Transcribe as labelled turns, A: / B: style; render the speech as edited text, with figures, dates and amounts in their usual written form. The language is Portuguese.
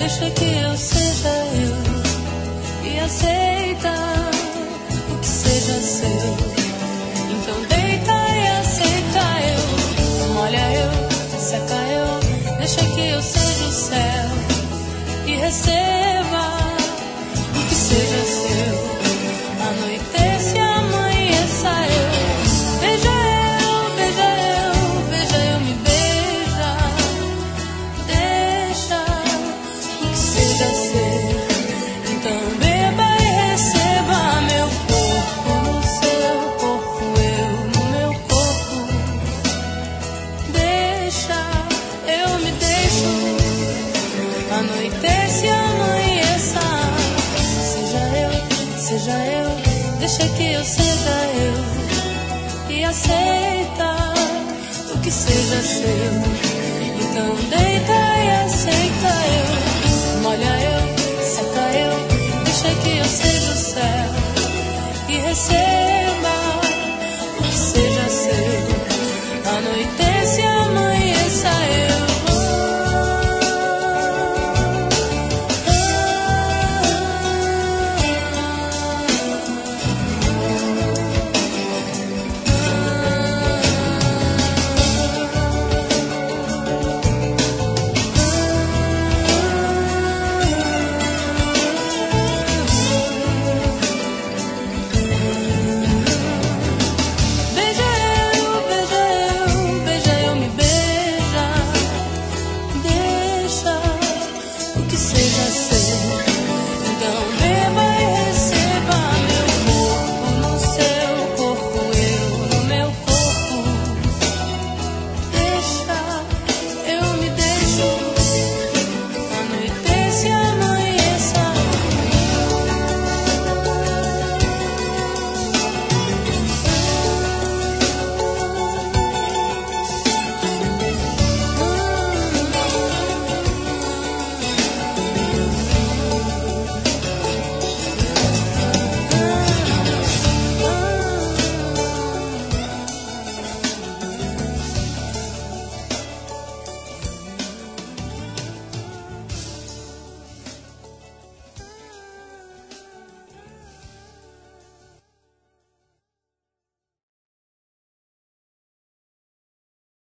A: deixa que eu seja eu e aceita o que seja seu. Então deita e aceita eu, molha eu, seca eu, deixa que eu seja o céu e receba o que seja seu. Anoitece, amanheça eu, beija eu, beija eu, beija eu, me beija, deixa o que seja seu. Então beba e receba meu corpo no seu corpo, eu no meu corpo. Deixa, eu me deixo, anoitece, amanheça. Seja eu, deixa que eu seja eu e aceita o que seja seu. Então deita e aceita.